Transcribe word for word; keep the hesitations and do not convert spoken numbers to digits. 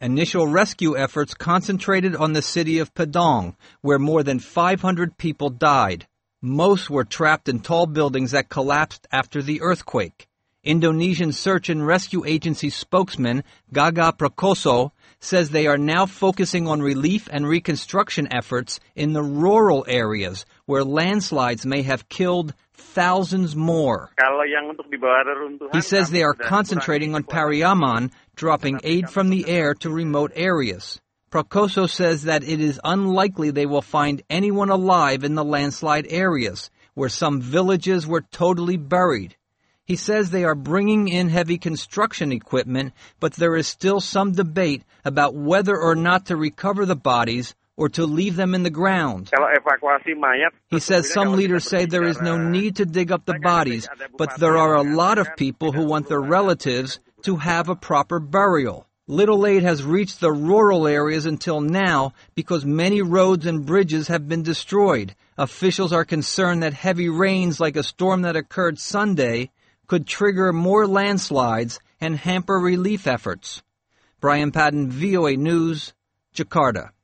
Initial rescue efforts concentrated on the city of Padang, where more than five hundred people died. Most were trapped in tall buildings that collapsed after the earthquake. Indonesian Search and Rescue Agency spokesman Gaga Prakoso says they are now focusing on relief and reconstruction efforts in the rural areas where landslides may have killed thousands more. He says they are concentrating on Pariaman, dropping aid from the air to remote areas. Prakoso says that it is unlikely they will find anyone alive in the landslide areas, where some villages were totally buried. He says they are bringing in heavy construction equipment, but there is still some debate about whether or not to recover the bodies or to leave them in the ground. He says some leaders say there is no need to dig up the bodies, but there are a lot of people who want their relatives to have a proper burial. Little aid has reached the rural areas until now because many roads and bridges have been destroyed. Officials are concerned that heavy rains like a storm that occurred Sunday could trigger more landslides and hamper relief efforts. Brian Padden, V O A News, Jakarta.